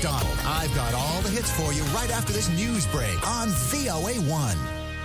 McDonald. I've got all the hits for you right after this news break on VOA1.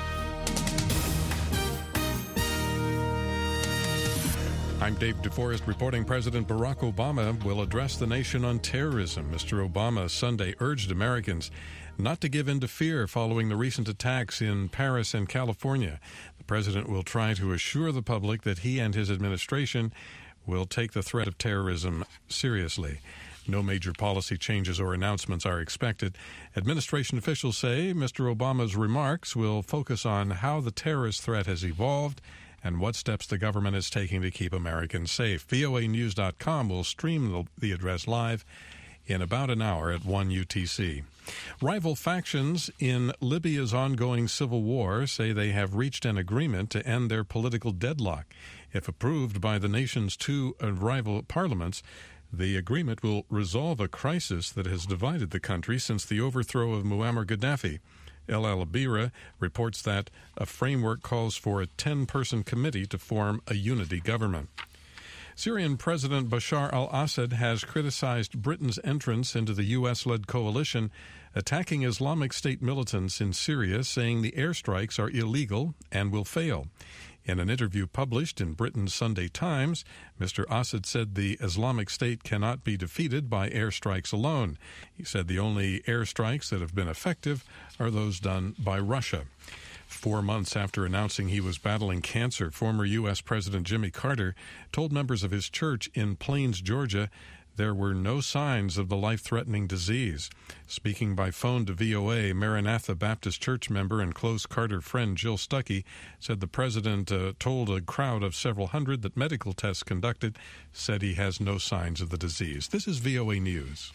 I'm Dave DeForest reporting President Barack Obama will address the nation on terrorism. Mr. Obama Sunday urged Americans not to give in to fear following the recent attacks in Paris and California. The president will try to assure the public that he and his administration will take the threat of terrorism seriously. No major policy changes or announcements are expected. Administration officials say Mr. Obama's remarks will focus on how the terrorist threat has evolved and what steps the government is taking to keep Americans safe. VOAnews.com will stream the address live in about an hour at 1 UTC. Rival factions in Libya's ongoing civil war say they have reached an agreement to end their political deadlock. If approved by the nation's two rival parliaments, the agreement will resolve a crisis that has divided the country since the overthrow of Muammar Gaddafi. El Al-Abira reports that a framework calls for a 10-person committee to form a unity government. Syrian President Bashar al-Assad has criticized Britain's entrance into the U.S.-led coalition attacking Islamic State militants in Syria, saying the airstrikes are illegal and will fail. In an interview published in Britain's Sunday Times, Mr. Assad said the Islamic State cannot be defeated by airstrikes alone. He said the only airstrikes that have been effective are those done by Russia. 4 months after announcing he was battling cancer, former U.S. President Jimmy Carter told members of his church in Plains, Georgia, there were no signs of the life-threatening disease. Speaking by phone to VOA, Maranatha Baptist Church member and close Carter friend Jill Stuckey said the president told a crowd of several hundred that medical tests conducted said he has no signs of the disease. This is VOA News.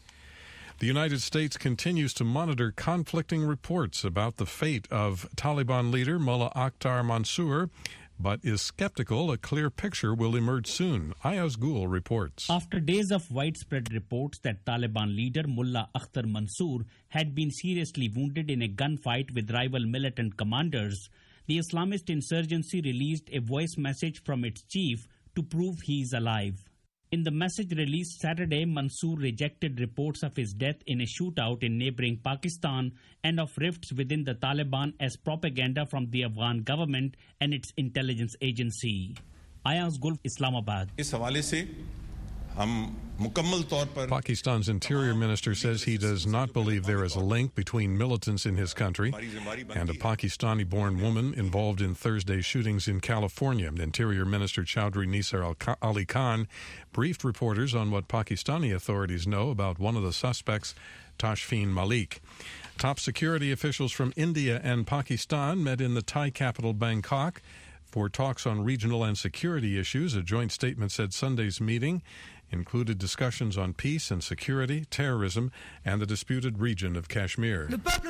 The United States continues to monitor conflicting reports about the fate of Taliban leader Mullah Akhtar Mansour, but is skeptical a clear picture will emerge soon. Ayaz Gul reports. After days of widespread reports that Taliban leader Mullah Akhtar Mansour had been seriously wounded in a gunfight with rival militant commanders, the Islamist insurgency released a voice message from its chief to prove he is alive. In the message released Saturday, Mansour rejected reports of his death in a shootout in neighboring Pakistan and of rifts within the Taliban as propaganda from the Afghan government and its intelligence agency. Ayaz Gul, Islamabad. Pakistan's interior minister says he does not believe there is a link between militants in his country and a Pakistani-born woman involved in Thursday's shootings in California. Interior Minister Chowdhury Nisar Ali Khan briefed reporters on what Pakistani authorities know about one of the suspects, Tashfeen Malik. Top security officials from India and Pakistan met in the Thai capital Bangkok for talks on regional and security issues. A joint statement said Sunday's meeting included discussions on peace and security, terrorism, and the disputed region of Kashmir.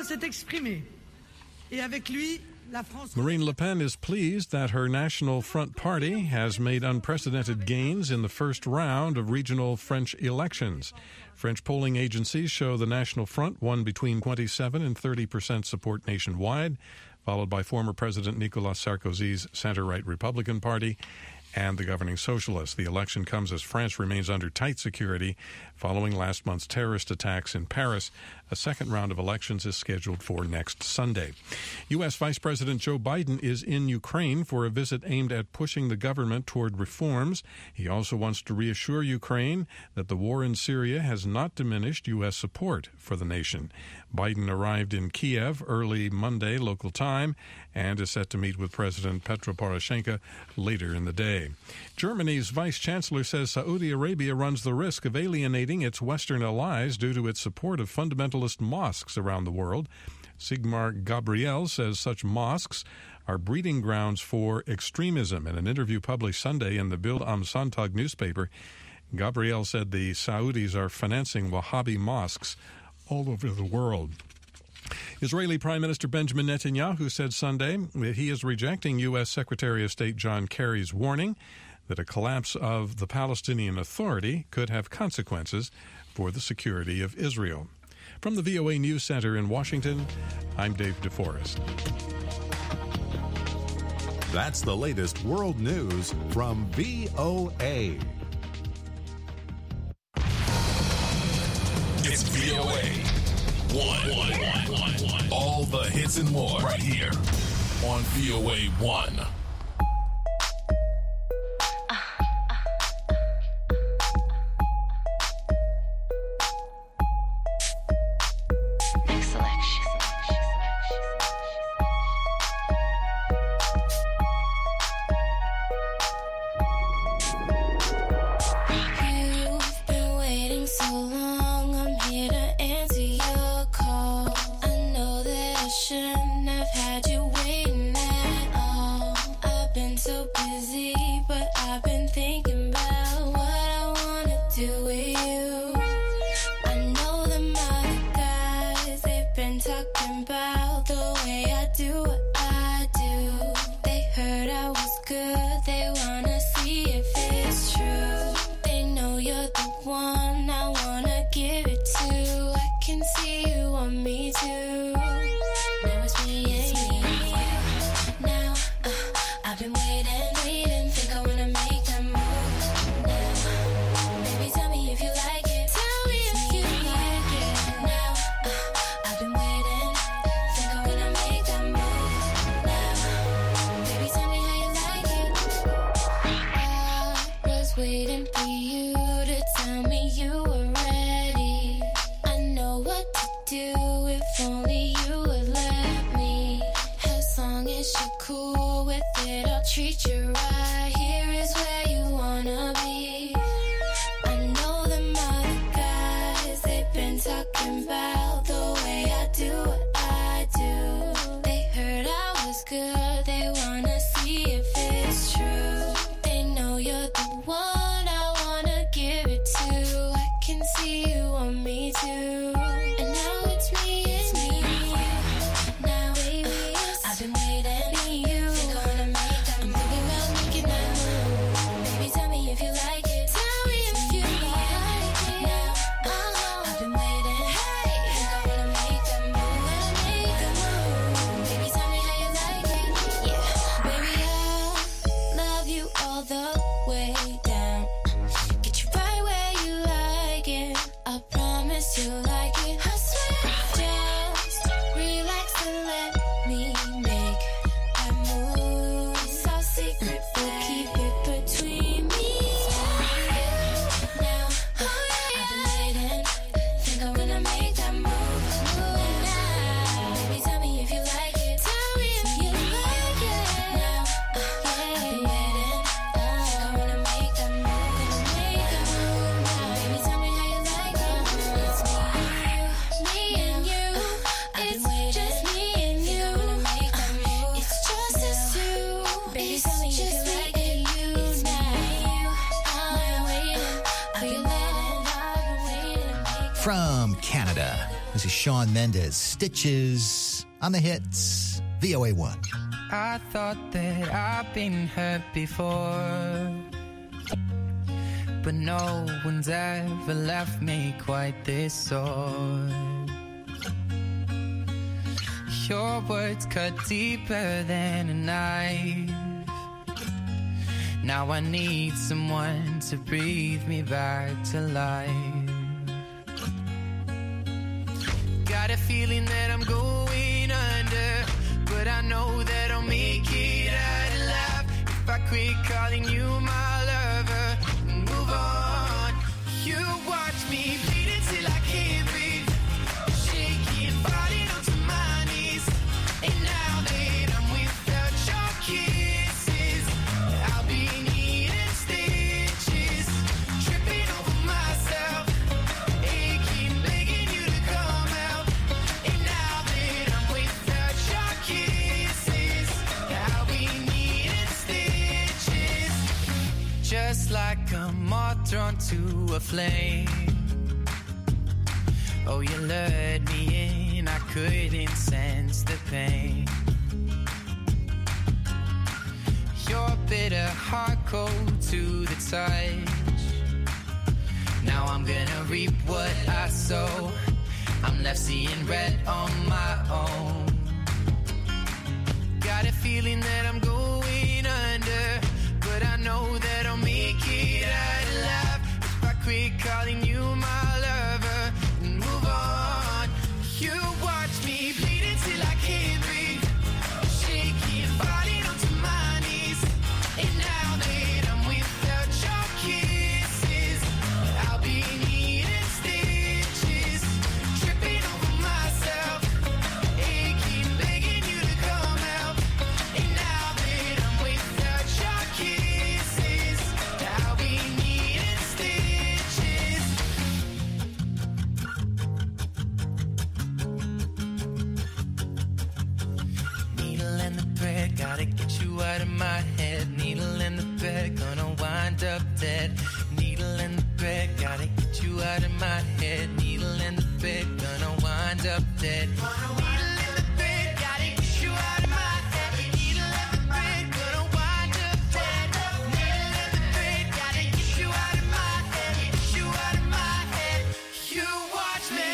Marine Le Pen is pleased that her National Front Party has made unprecedented gains in the first round of regional French elections. French polling agencies show the National Front won between 27 and 30% support nationwide, followed by former President Nicolas Sarkozy's center-right Republican Party and the governing socialists. The election comes as France remains under tight security following last month's terrorist attacks in Paris. A second round of elections is scheduled for next Sunday. U.S. Vice President Joe Biden is in Ukraine for a visit aimed at pushing the government toward reforms. He also wants to reassure Ukraine that the war in Syria has not diminished U.S. support for the nation. Biden arrived in Kiev early Monday local time and is set to meet with President Petro Poroshenko later in the day. Germany's vice chancellor says Saudi Arabia runs the risk of alienating its Western allies due to its support of fundamentalist mosques around the world. Sigmar Gabriel says such mosques are breeding grounds for extremism. In an interview published Sunday in the Bild am Sonntag newspaper, Gabriel said the Saudis are financing Wahhabi mosques all over the world. Israeli Prime Minister Benjamin Netanyahu said Sunday that he is rejecting U.S. Secretary of State John Kerry's warning that a collapse of the Palestinian Authority could have consequences for the security of Israel. From the VOA News Center in Washington, I'm Dave DeForest. That's the latest world news from VOA. It's VOA 1. All the hits and more right here on VOA 1. From Canada, this is Shawn Mendes, Stitches on the hits, VOA 1. I thought that I've been hurt before, but no one's ever left me quite this sore. Your words cut deeper than a knife. Now I need someone to breathe me back to life. Got a feeling that I'm going under, but I know that I'll make it out alive if I quit calling you my lover and move on. You watch me bleed until I can't breathe, shaking, falling onto my knees. And now that I'm without your kisses, I'll be needing stitches, tripping over myself, aching, begging you to come out. And now that I'm without your kisses, I'll be needing stitches, just like a moth drawn to a flame. Oh, you lured me in, I couldn't sense the pain. Your bitter heart cold to the touch. Now I'm gonna reap what I sow. I'm left seeing red on my own. Got a feeling that I'm going under, but I know that I'll make it out alive if I quit calling you my lover and dead. Needle and the thread, gotta get you out of my head. Needle and the thread, gonna wind up dead. Needle and the thread, gotta get you out of my head. Needle and the thread, gonna wind up dead. Needle and the thread, gotta get you out of my head. Get you out of my head. You watch me.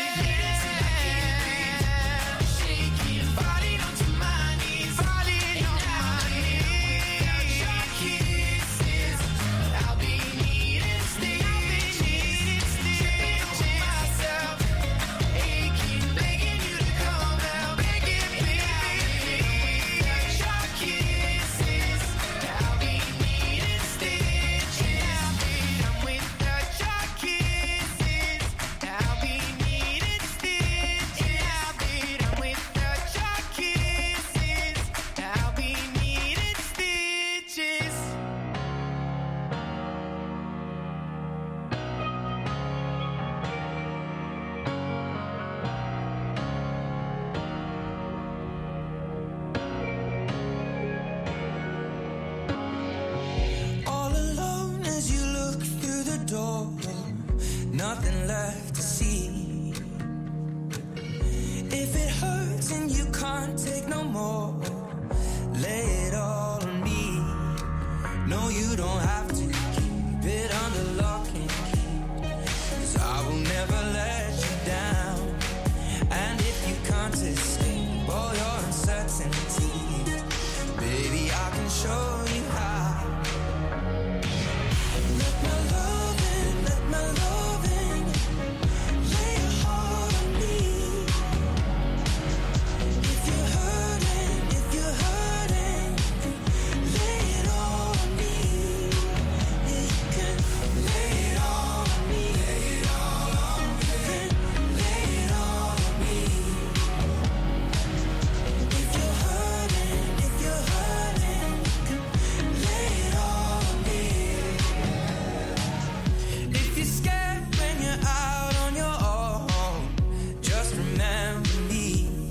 Nothing left to see. If it hurts and you can't take no more, lay it all on me. No, you don't have to keep it under lock and key, 'cause I will never let you down. And if you can't escape all your uncertainty, baby, I can show you how. Let my love in, let my love in. Lay your heart on me. If you're hurting, lay it all on me. Yeah, you can lay it all on me. Lay it all on me. Lay it all on me. If you're hurting, lay it all on me. If you're scared when you're out on your own, just remember me.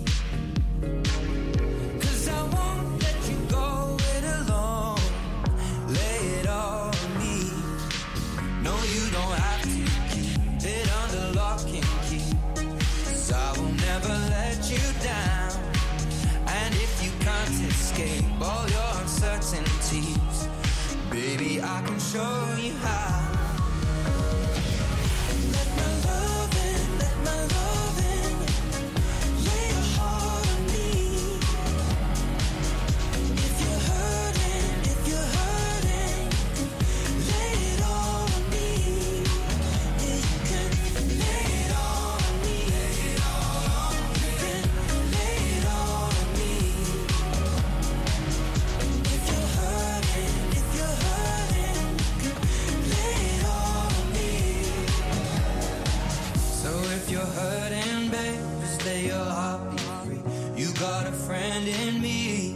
'Cause I won't let you go it alone. Lay it all on me. No, you don't have to keep it under lock and key, 'cause I will never let you down. And if you can't escape all your uncertainties, baby, I can show you how. Let my love in, let my love in. Lay your heart on me. If you're hurting, lay it all on me. Yeah, you can lay it all on me. Lay it all on me. Lay it all on me. If you're hurting, lay it all on me. So if you're hurting, babe, just lay your heart be free. You got a friend in me.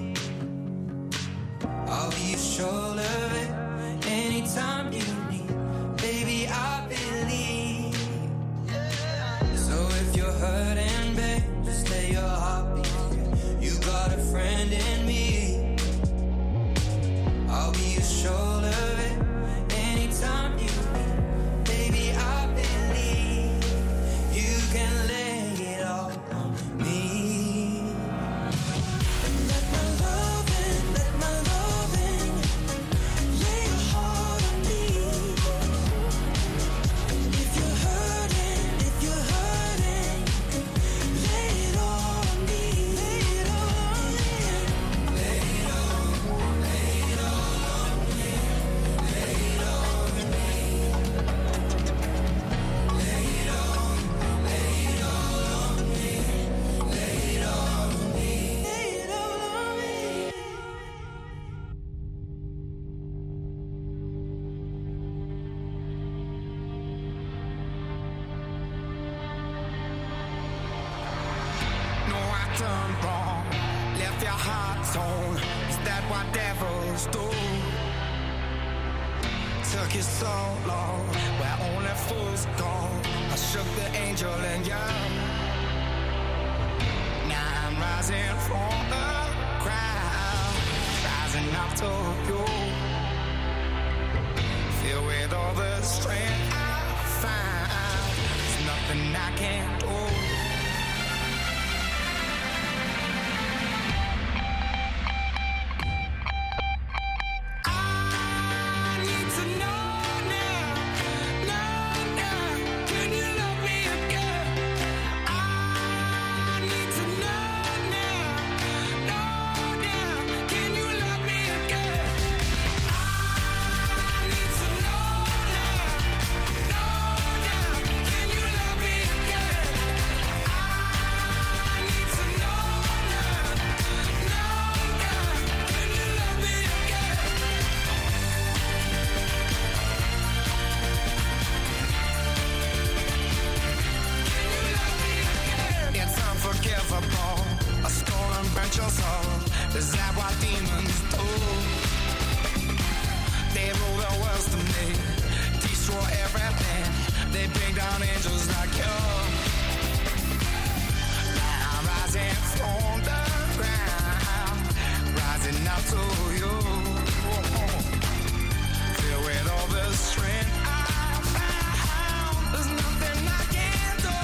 I'll be your shoulder, babe, anytime you need. Baby, I believe. So if you're hurting, babe, just lay your heart be free. You got a friend in me. I'll be your shoulder, babe, anytime you need. Baby, I believe you can lay it all on me. Let my love in, let my love in. Lay your heart on me. If you're hurting, lay it all on me. Lay it all on me. Lay it all, lay it all on me. Lay it all on me. Lay it all, lay it all on me. Lay it all on me. Lay it all on me. No, I done wrong, left your heart torn. Is that what devils do? Took you so long, where only fools go. I shook the angel in you. Now I'm rising from the crowd, rising up to you. Filled with nothing I can't do. A stolen burnt your soul. Is that what demons do? They rule the world to me, destroy everything. They bring down angels like you. Now I'm rising from the ground, rising up to you. Filled with all the strength I found, there's nothing I can't do.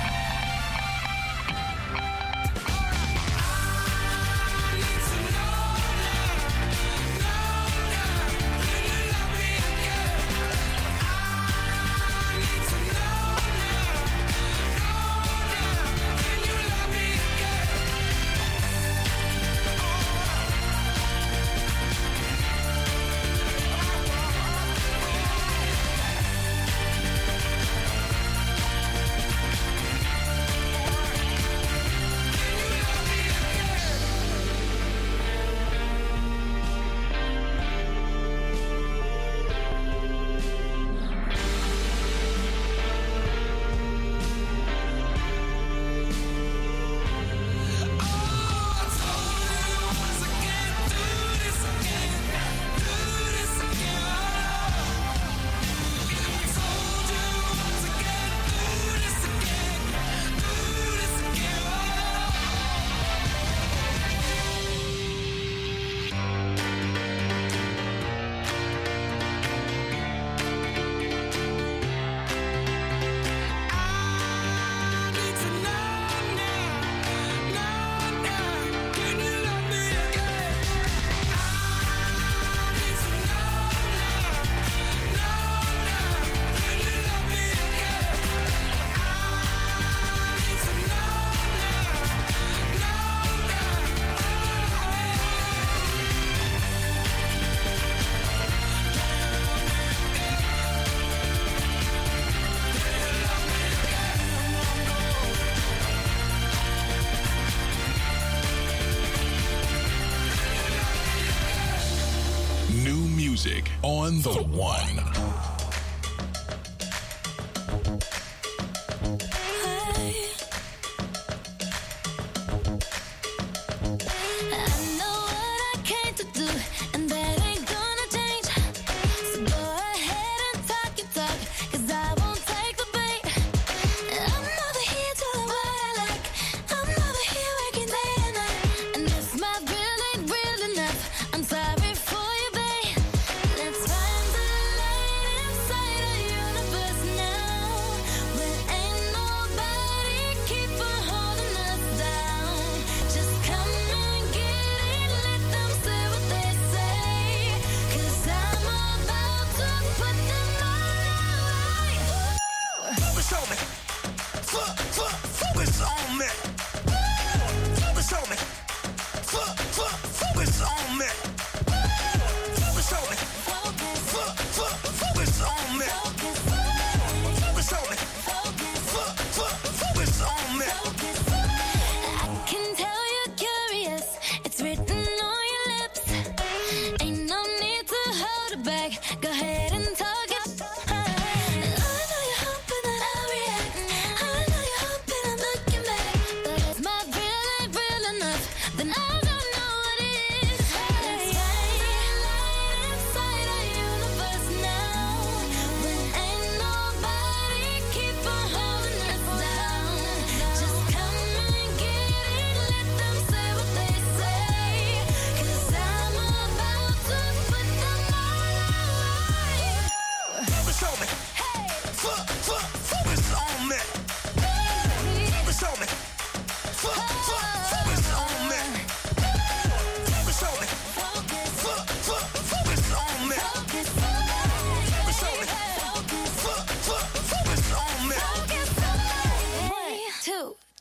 Music on the one. I'm sorry for you, babe. Let's find the light.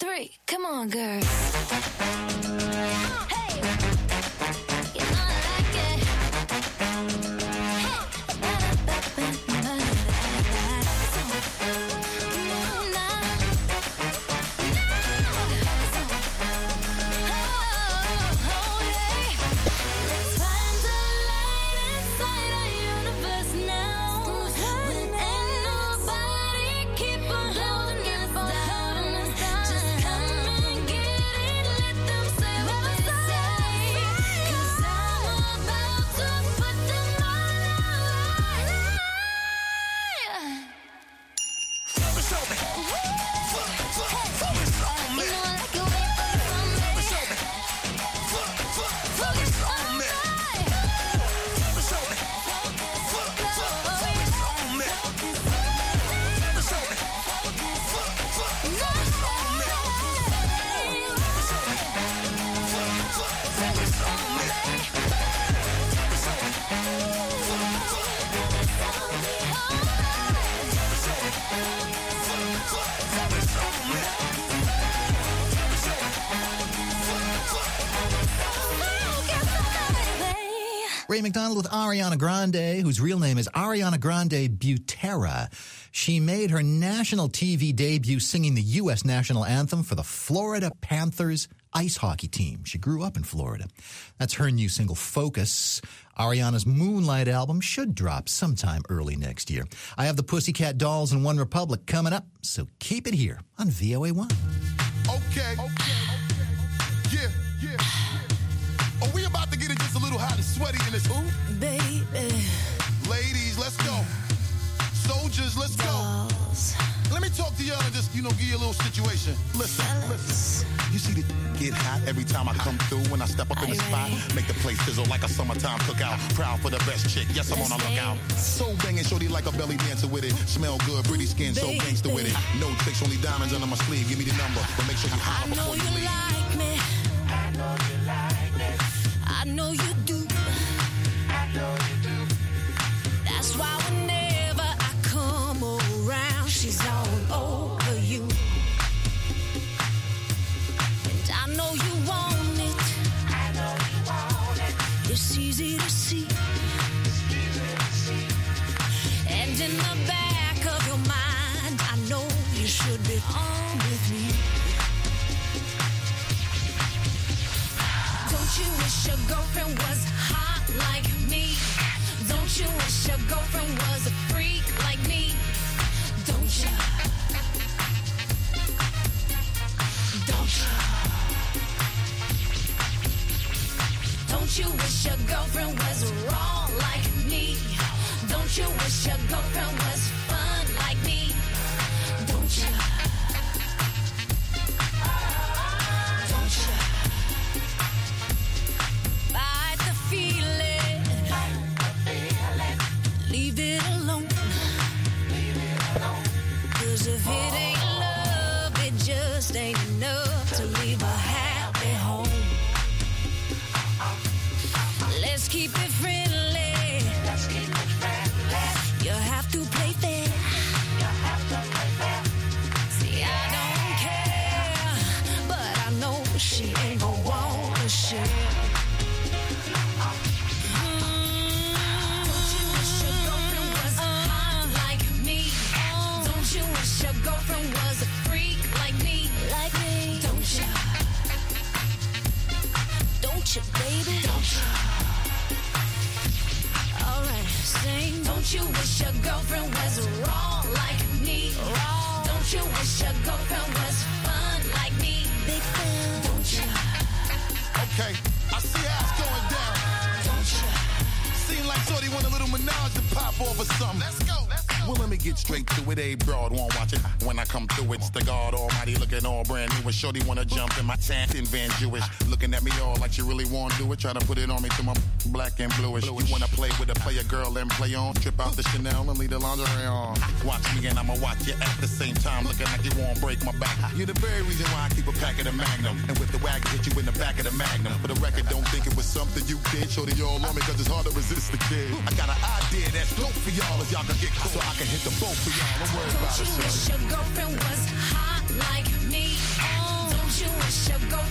3. Come on, girl. Hey, you know I like it. Ray McDonald with Ariana Grande, whose real name is Ariana Grande Butera. She made her national TV debut singing the U.S. national anthem for the Florida Panthers ice hockey team. She grew up in Florida. That's her new single, Focus. Ariana's Moonlight album should drop sometime early next year. I have the Pussycat Dolls and One Republic coming up, so keep it here on VOA1. Okay. Yeah. Are we about to get it just a little hot and sweaty in this hoop? Baby. Ladies, let's go. Soldiers, let's go. Let me talk to y'all and just, give you a little situation. Listen. You see the get hot every time I come through when I step up in the spot. Make the place sizzle like a summertime cookout. Proud for the best chick. Yes, I'm on a lookout. So banging, shorty like a belly dancer with it. Smell good, pretty skin, so gangster with it. No tricks, only diamonds under my sleeve. Give me the number, but make sure you holler before you leave. Like me. I know you like me. I know you do. I know you do. That's why whenever I come around, she's all over you. And I know you want it. I know you want it. It's easy to see. And in the back of your mind, I know you should be on with me. Don't you wish your girlfriend was hot like me? Don't you wish your girlfriend was a freak like me? Don't you? Don't you? Don't you wish your girlfriend was raw like me? Don't you wish your girlfriend was fun like me? Don't you? Don't you? Fight the feeling. Leave it alone. 'Cause if it ain't love, it just ain't enough to leave a happy home. Let's keep it friendly. You have to play fair. See, I don't care, but I know she ain't gonna want to share. Don't you wish your girlfriend was hot like me? Don't you wish your girlfriend was a freak like me? Like me? Don't you? Don't you, baby? Don't you? All right, sing. Don't you wish your girlfriend was raw like me? Raw. Don't you wish your girlfriend was fun like me? Big fan. Don't you? Okay, I see how it's going down. Don't you? Seem like shorty want a little menage to pop off or something. Let's go. Well, let me get straight to it. A broad won't watch it. When I come through, it's the God Almighty looking all brand new. And shorty wanna jump in my tent in Van Jewish. Looking at me all like she really wanna do it. Try to put it on me to my black and bluish. You wanna play with a player girl and play on. Trip out the Chanel and leave the lingerie on. Watch me and I'ma watch you at the same time. Looking like you won't break my back. You're the very reason why I keep a pack of the Magnum. And with the wagon, hit you in the back of the Magnum. For the record, don't think it was something you did. Shorty all on me cause it's hard to resist the kid. I got an idea that's dope for y'all if y'all can get caught. So I can hit the boat for y'all. Don't worry about it, Don't you wish your girlfriend was hot like me?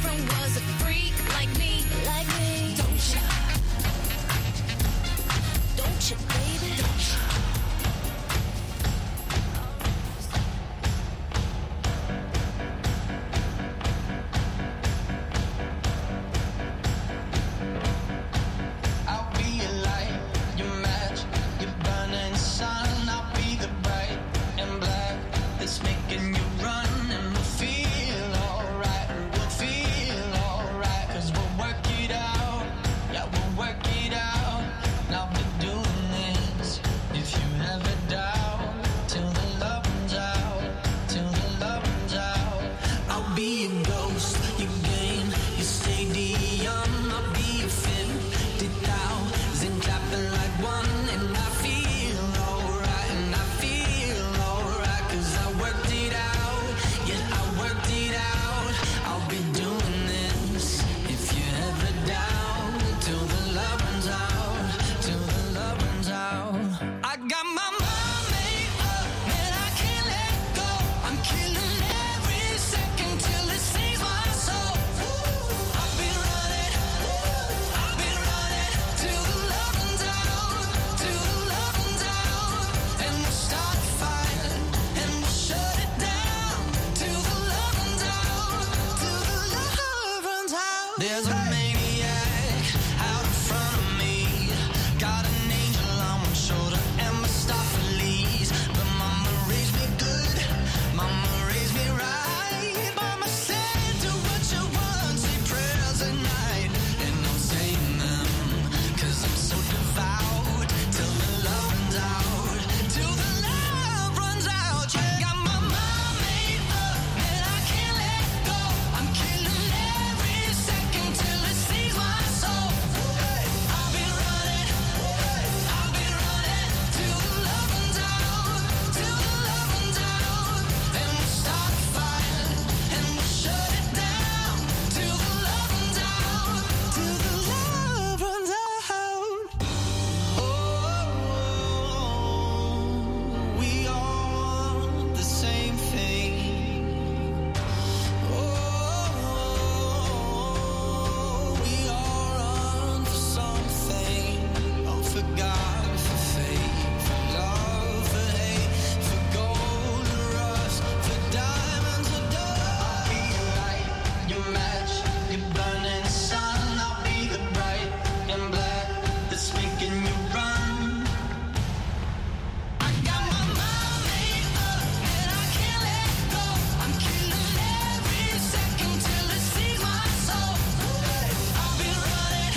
never was a freak like me. Don't ya? Don't ya, baby? Don't ya? I'll be your light, your match, your burning sun. I'll be the bright and black that's making you run, and we'll feel alright, we'll feel alright, 'cause we'll work it out, yeah, we'll work it out. And I'll be doing this if you ever doubt, till the love runs out, till the love runs out. I'll be your ghost, your game, your stadium. I'll be your fin, 50,000 clapping like one, and I feel alright, and I feel alright, 'cause I worked it out, yeah, I worked it out. I'll be doing this if you ever down, till the love runs out, till the love runs out. I got my mind made up, and I can't let go. I'm killing every second till it saves my soul. I've been running till the love runs out, till the love runs out, and we'll start a fire, and we'll shut it down, till the love runs out, till the love runs out. There's a maniac out in front of me, got an angel on one shoulder and Mephistopheles, but mama raised me good, mama raised me right. Mama said do what you want, say prayers at night, and I'm saying them 'cause I'm so devout, till the love runs out, till the love runs out. Yeah, got my mind made up, and I can't let go. I'm killing every second till it saves my soul. I've been running till the love runs out, till the love runs out, and we'll start a fire, and we'll shut it down, till the love runs out, till the love runs out. Oh, we all the same thing. Oh, we are on for something. Oh, for God, for faith, for love, for hate, for gold and rust, for diamonds or dust. I'll be your light, your match, your burning sun. I'll be the bright and black that's making you run. I got my mind made up, and I can't let go. I'm killing every second till it sees my soul. I've been running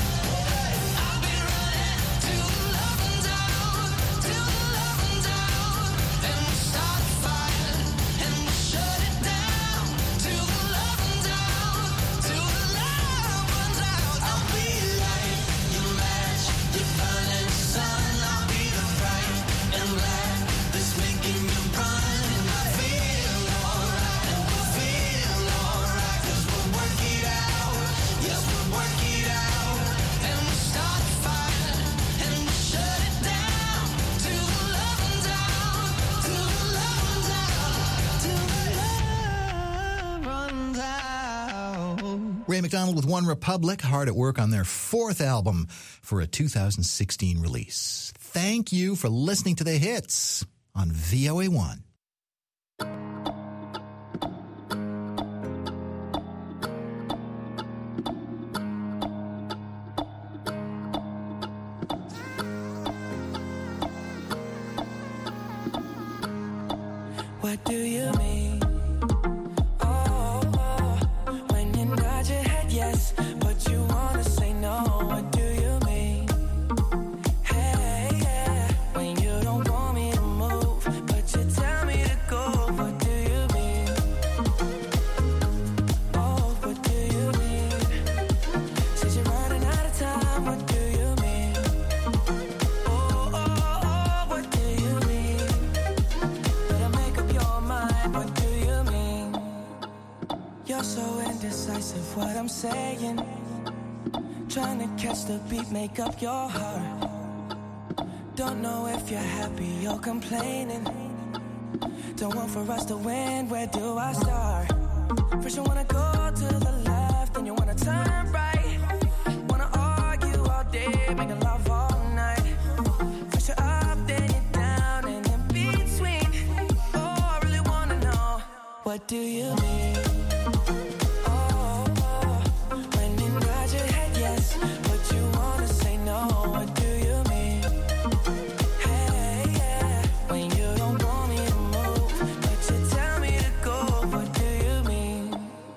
till the love runs out, till the love runs out, and we'll start a fire, and we'll shut it down, till the love runs out, till the love runs out. I'll be your light, your match, your burning sun. I'll be the bright and black that's making you run, and I feel alright, and we'll feel alright, 'cause we'll work it out, yes, we'll work it out, and we'll start a fire, and we'll shut it down, till the love runs out, till the love runs out, till the love runs out. Ray McDonald with One Republic, hard at work on their fourth album for a 2016 release. Thank you for listening to the hits on VOA1. What do you mean? Oh, when you nod your head yes, but you wanna say no. What do you mean? Hey, yeah, when you don't want me to move, but you tell me to go. What do you mean? Oh, what do you mean? Since you're running out of time, what do you mean? Oh, what do you mean? Better make up your mind. What do you mean? You're so indecisive. What I'm saying, trying to catch the beat, make up your heart. Don't know if you're happy or complaining. Don't want for us to win. Where do I start? First you wanna go to the left, then you what do you mean? Oh, when you nod your head yes, but you wanna say no, what do you mean? Hey, yeah, when you don't want me to move, but you tell me to go, what do you mean?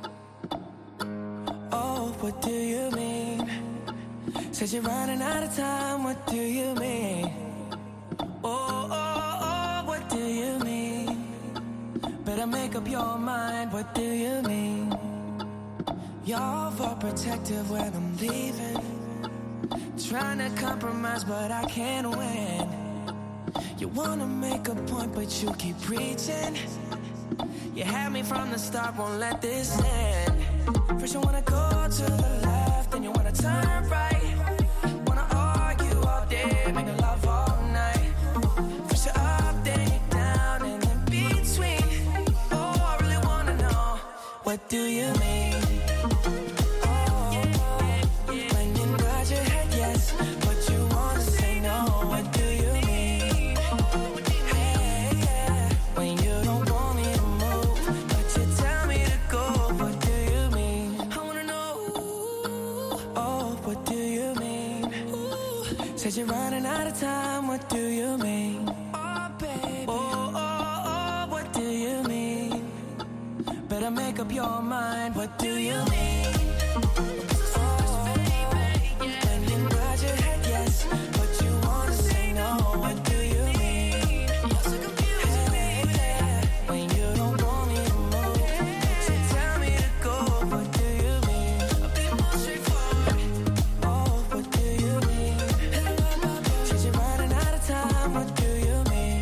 Oh, what do you mean? Said you're running out of time, what do you mean? Oh, what do you mean? Better make up your mind, what do you mean? You're overprotective when I'm leaving, trying to compromise but I can't win. You wanna make a point but you keep preaching. You had me from the start, won't let this end. First you wanna go to the left, then you wanna turn right. Wanna argue all day, make love all night. First you're up, then you're down, and in between. Oh, I really wanna know, what do you mean? Oh, when you nod your head yes, but you wanna say no, what do you mean? Hey, yeah, when you don't want me to move, but you tell me to go, what do you mean? I wanna know, oh, what do you mean? Said you're running out of time, what do you mean? Oh, baby, oh, what do you mean? Better make up your mind, what do you mean? Oh, when you nod your head yes, but you wanna say no, what do you mean? You're so confusing, baby. When you don't want me to move, but you tell me to go, what do you mean? I'll be more straightforward. Oh, what do you mean? Said you're running out of time, what do you mean?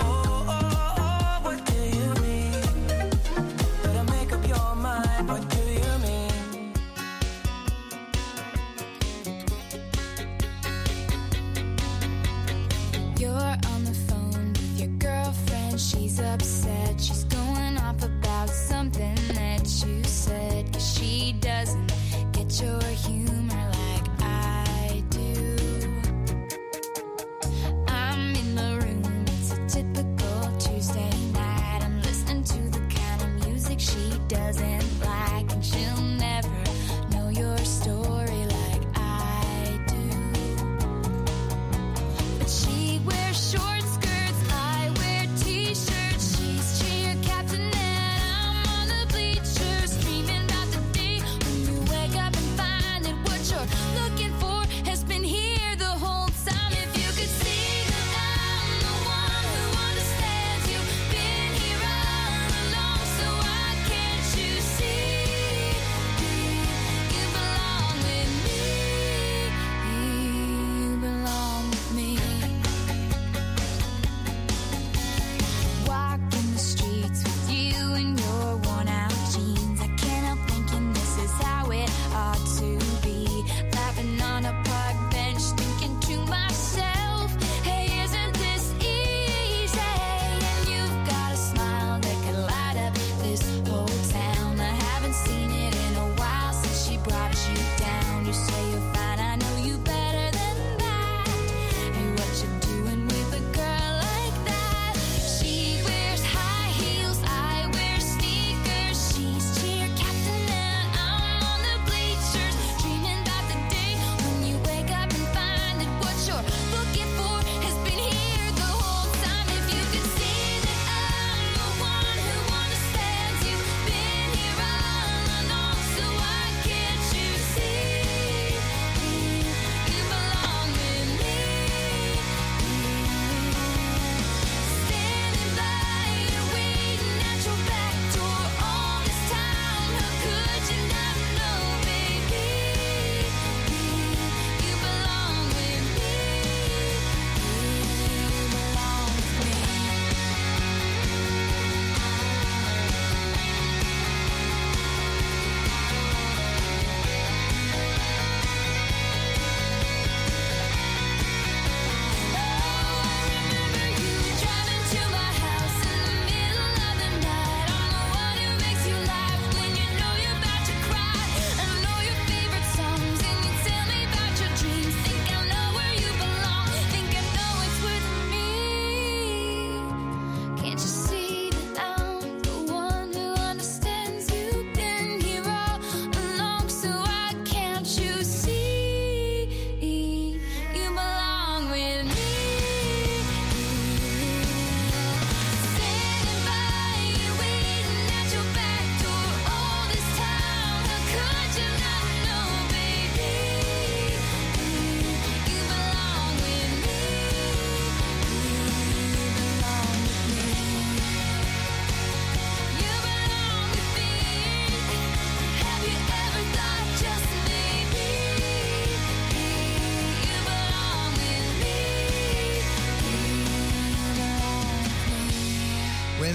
Oh, what do you mean? Better make up your mind, what do you mean?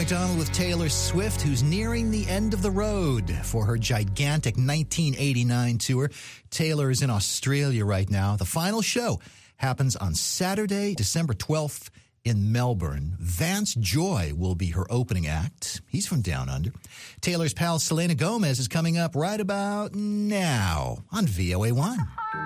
McDonald with Taylor Swift, who's nearing the end of the road for her gigantic 1989 tour. Taylor is in Australia right now. The final show happens on Saturday, December 12th in Melbourne. Vance Joy will be her opening act. He's from Down Under. Taylor's pal Selena Gomez is coming up right about now on VOA1.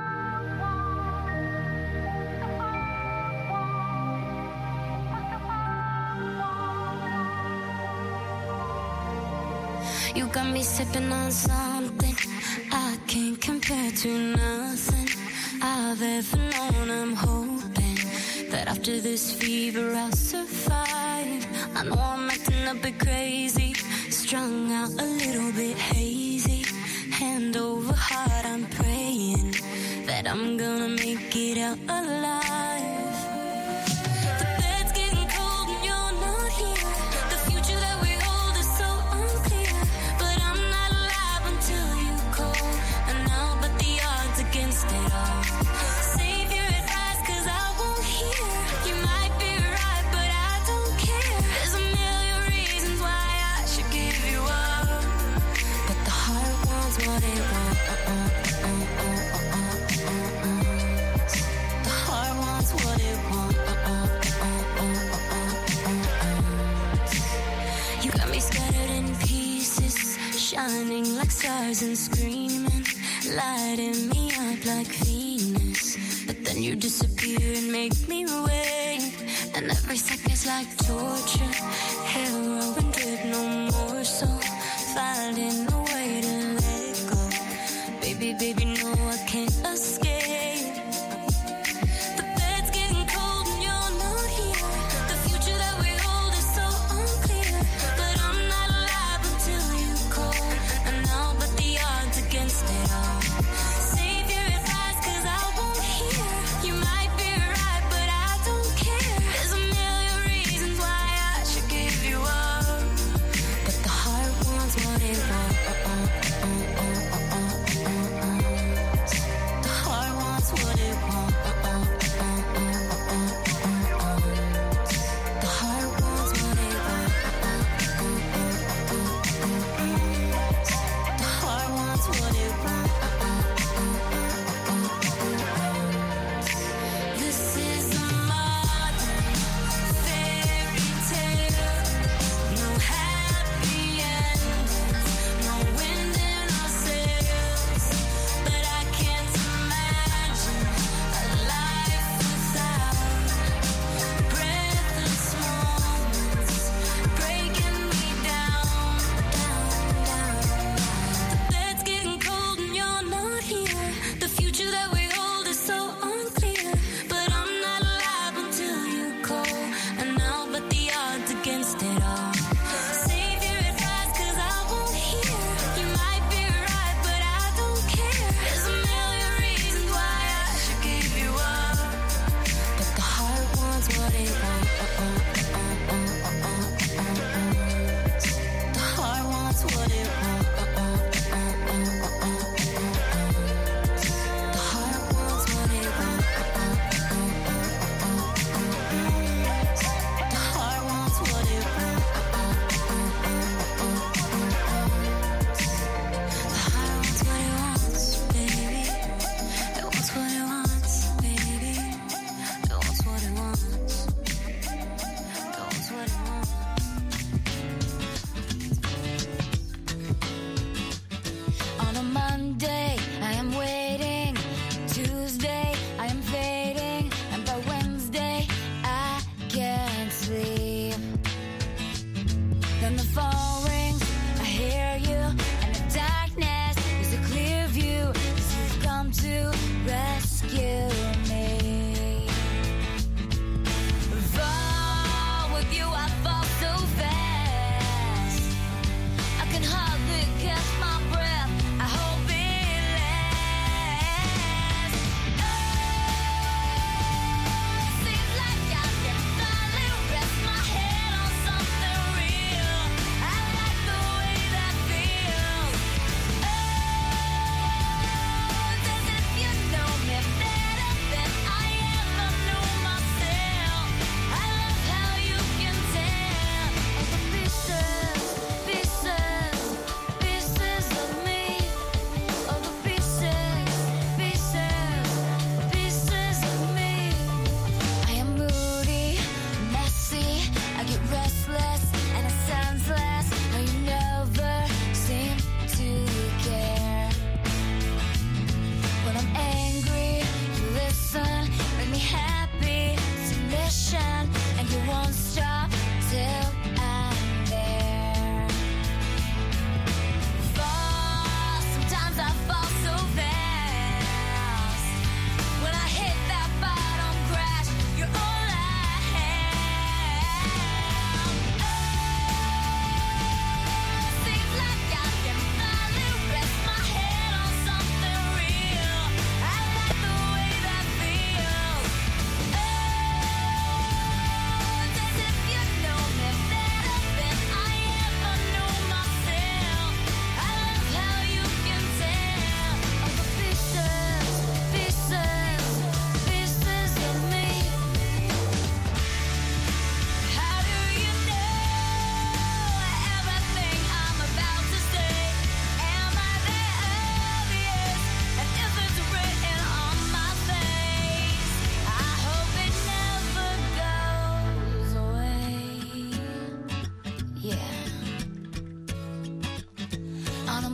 You got me sipping on something I can't compare to nothing I've ever known. I'm hoping that after this fever I'll survive. I know I'm acting a bit crazy, strung out a little bit hazy. Hand over heart, I'm praying that I'm gonna make it out alive. The bed's getting cold and you're not here. The future that we hold is so unclear, but I'm not alive until you call, and I'll bet the odds against it all. Save your advice, 'cause I won't hear. You might be right, but I don't care. There's a million reasons why I should give you up, but the heart wants what it wants. The heart wants what it wants. You got me scattered in pieces, shining like stars and screaming, lighting me up like Venus. But then you disappear and make me wait, and every second's like torture. Heroin drip, no more, so finding a way to let go. Baby, baby, no, I can't escape. The bed's getting cold and you're not here. The future that we hold is so unclear, but I'm not alive until you call, and I'll bet the odds against it all. Save your advice, 'cause I won't hear. You might be right, but I don't care. There's a million reasons why I should give you up, but the heart wants what it wants. The heart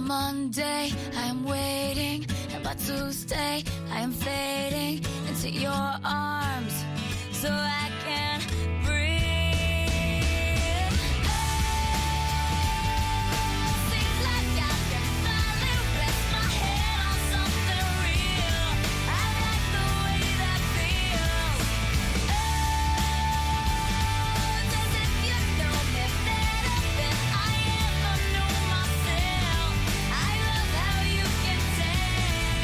Monday, I am waiting, and by Tuesday, I am fading into your arms, so I can breathe. Seems like I can finally rest my head on something real. I like the way that feels. As if you know me better than I ever knew myself. I love how you can tell.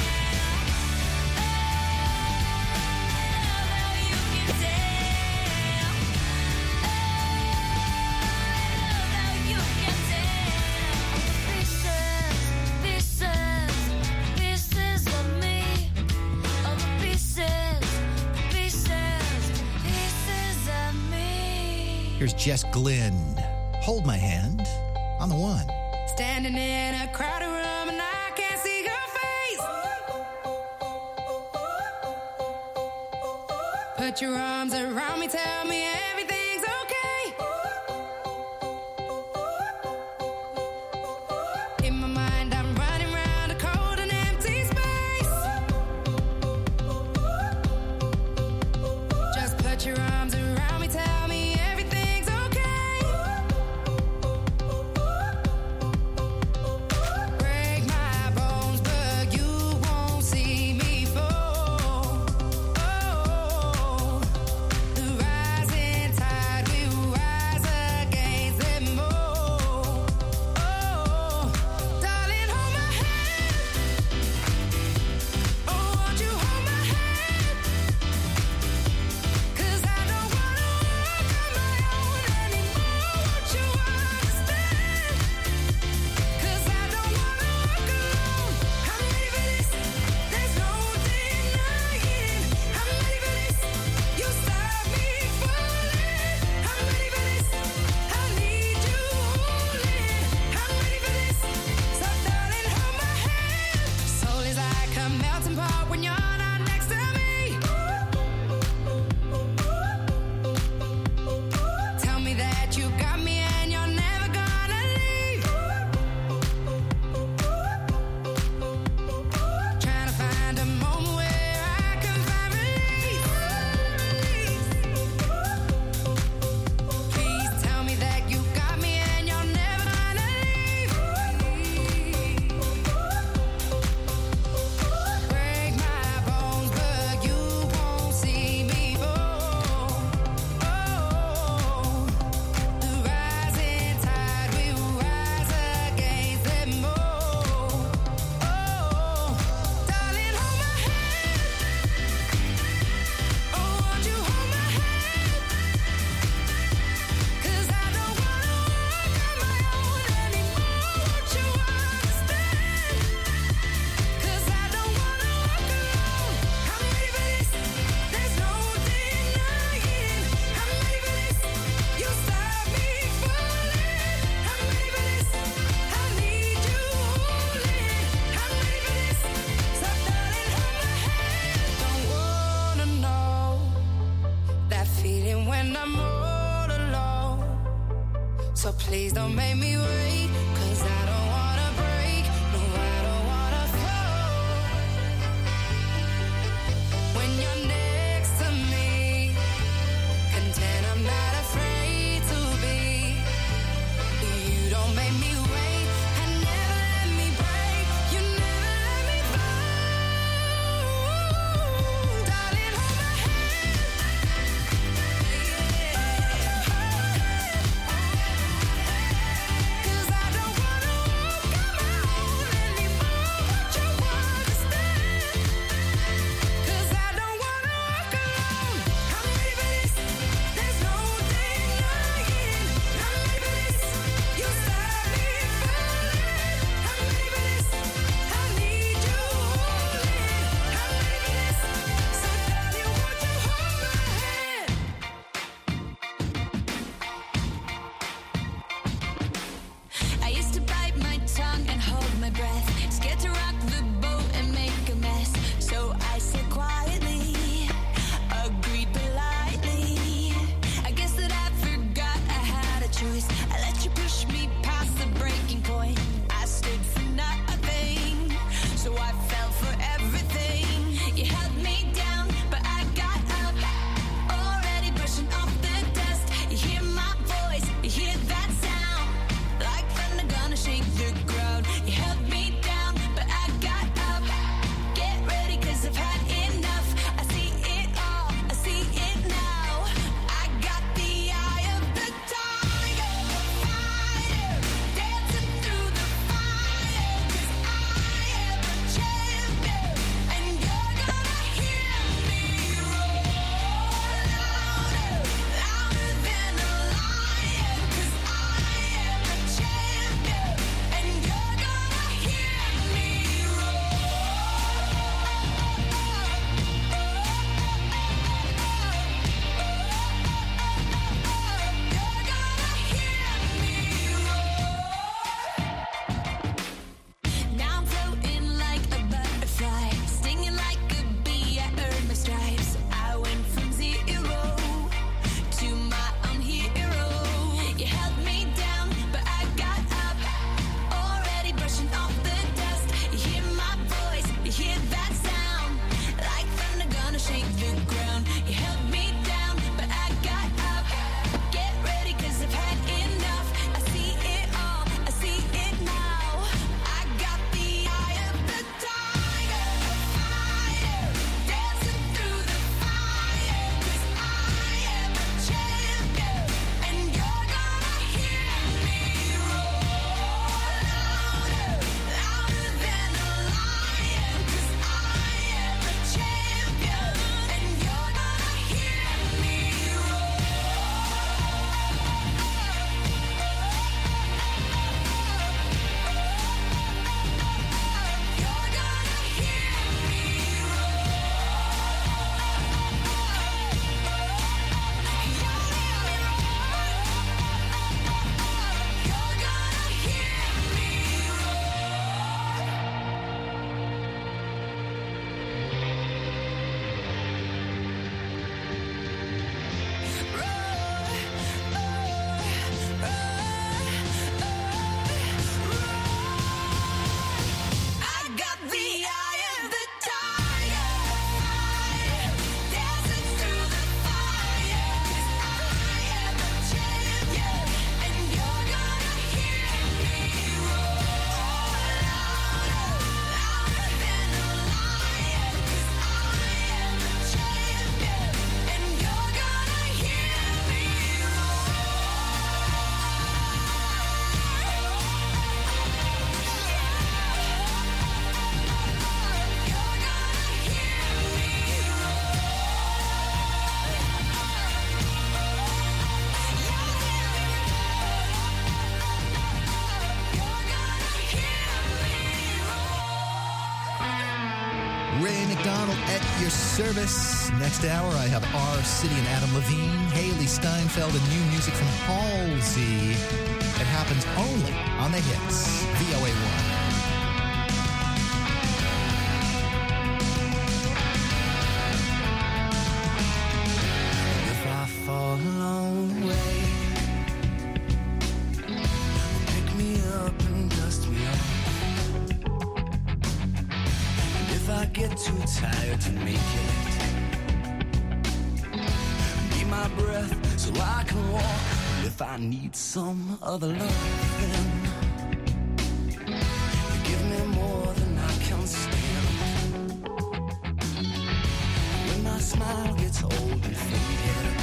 Pieces of me, all the pieces of me. Here's Jess Glynn. Hold my hand on the one. Standing in a crowded room and I can't see your face. Put your arms around me, tell me everything's okay. In my mind, I'm running around a cold and empty space. Just put your arms around me, tell me everything's okay. Break my bones, but you won't see me fall. Oh, the rising tide will rise against them all. Oh, darling, hold my hand. Oh, won't you hold my hand? 'Cause I don't wanna walk on my own anymore. Won't you understand? 'Cause I don't wanna walk alone. I'm ready for this. There's no denying. I'm ready for this. You stop me falling. I'm ready for this. I need you holding. I'm ready for this. So darling, hold my hand. Soul is like a melting pot when you're not next to me. Tell me that you got me and you're never gonna leave. Trying to find a moment where I can find release. Please tell me that you got me and you're never gonna leave. Break my bones, but you won't see me fall. Oh, the rising tide will rise against them all. Oh, darling, hold my hand. Oh, won't you hold my hand? 'Cause I don't wanna walk on my own anymore. Won't you understand? 'Cause I don't wanna walk alone. I'm ready for this. There's no denying. I'm ready for this. You stop me falling. I'm ready for this. I need you holding. I'm ready for this. So darling, hold my hand. Don't wanna know that feeling when I'm all alone. So please don't make me wait, 'cause I don't wanna break. No, I don't wanna fall. When you're next to me, content, I'm not afraid to be. You don't make me wait, and never let me break. You never let me fall. Darling, hold my hand. 'Cause Ray McDonald at your service. Next hour, I have R. City and Adam Levine, Haley Steinfeld, and new music from Halsey. It happens only on the hits. VOA 1. Fall a long way. Pick me up and dust me off. And if I get too tired to make it, be my breath so I can walk. And if I need some other love, then you give me more than I can stand. When my smile gets old and faded,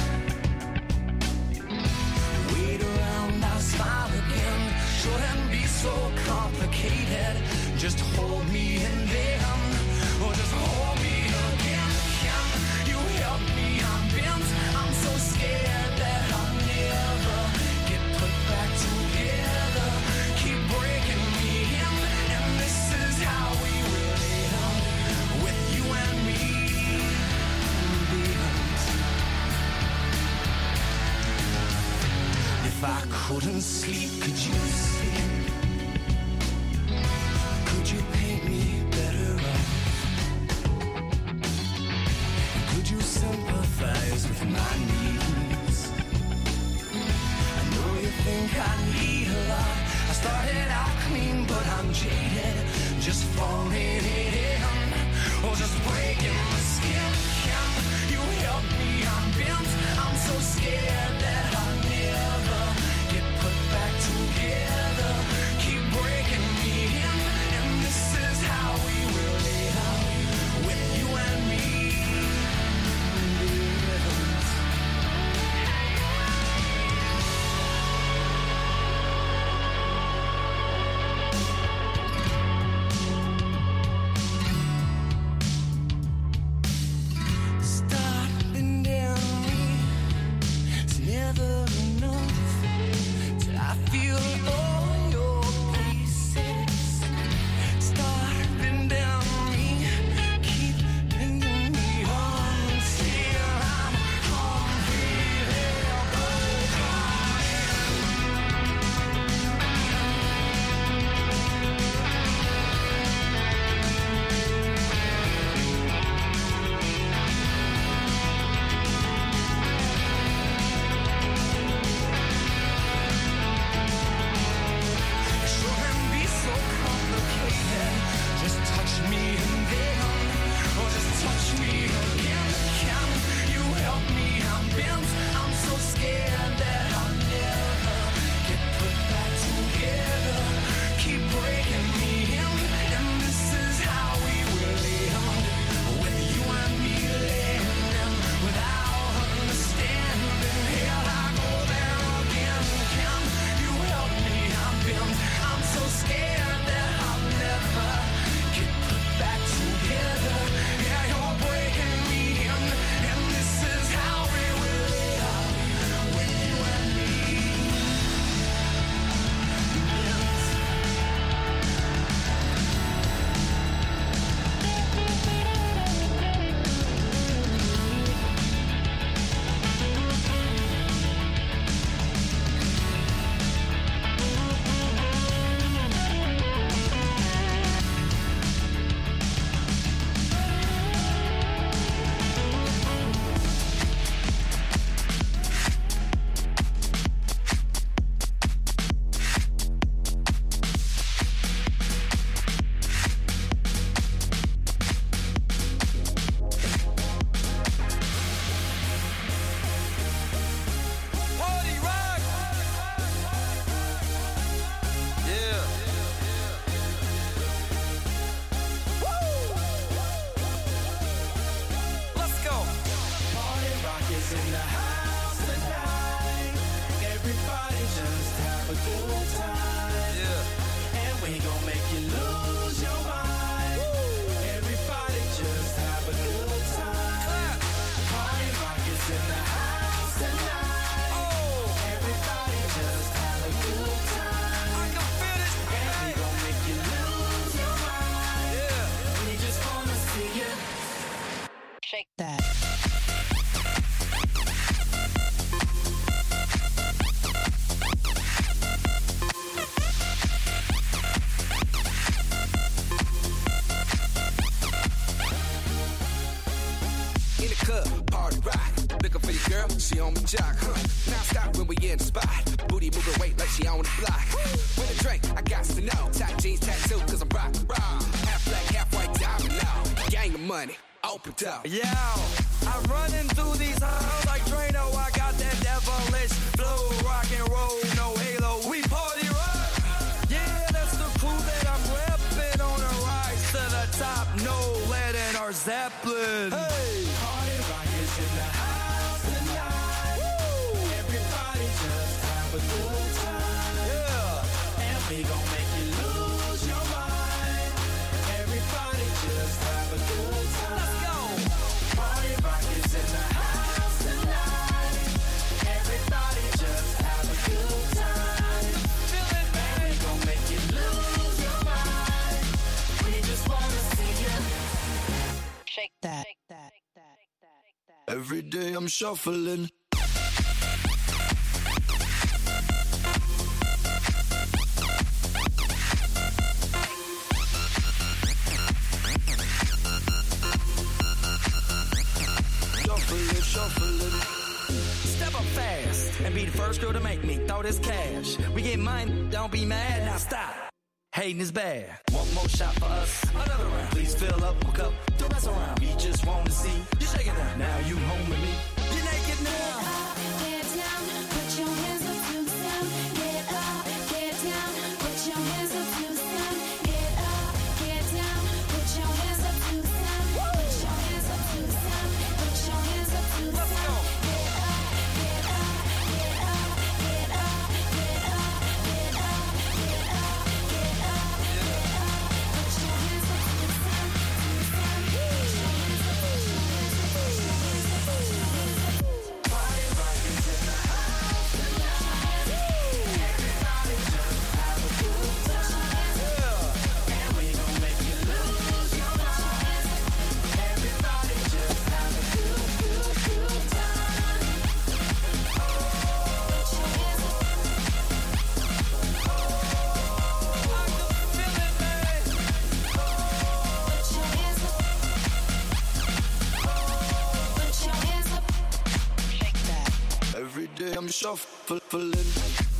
smile again, shouldn't be so complicated. Just hold me and then, or just hold me again. Can you help me? I'm bent, I'm so scared that I'll never get put back together. Keep breaking me in, and this is how we will end, with you and me. If I couldn't sleep, could you sleep? Could you paint me better off? Could you sympathize with my needs? I know you think I need a lot. I started out clean, but I'm jaded. Just falling in, or just breaking my skin. Can you help me? I'm bent, I'm so scared that I'll never get put back together. Keep breaking me in, and this is how we will live, with you and me. Shake that. In the club, party rock. Looking for your girl, she on my jock. Now stop when we in the spot. Booty moving weight like she on the block. With a drink, I got to know. Tight jeans, tattoo, cause I'm rock, raw. Half black, half white, diamond now. Gang of money, open up. Yo, I'm running through these halls like Drano. I got that devilish flow, rock and roll, no halo. We party rock. Yeah, that's the crew that I'm repping on a rise to the top. No lead in our Zeppelin. Hey, party rock is in the house tonight. Woo. Everybody just have a good time. Yeah, and we gon' make you lose your mind. Everybody just have a good time. Let's go. Party rock is in the house tonight. Everybody just have a good time. Feel it, baby. We gon' make you lose your mind. We just wanna see you Shake that. Every day I'm shuffling. Shuffling. Step up fast and be the first girl to make me throw this cash. We get mine, don't be mad. Now stop. Hating is bad. One more shot for us. Another round. Please fill up a cup. Don't mess around. We just want to see you shaking that. Now you home with me. You're naked now. Get down, put your hands up to the sun. Get up, get down, put your hands up to the sun. Get up, get down, put your hands up to the sun. Put your hands up to the sun. Put your hands up to the sun. Get up, get up, get up, get up, get up, get up, get up, get up, get up. Put your hands up to the sun, to the sun. Put your hands up, put your hands up, put your hands up, put your hands up. Party rock is in the house tonight. Everybody just have a good time. Yeah. And we gon' make you lose your mind. Everybody just have a good time. Put your hands up. I can feel it, man. Put your hands up. Put your hands up. Shake that. Every day I'm shuffling.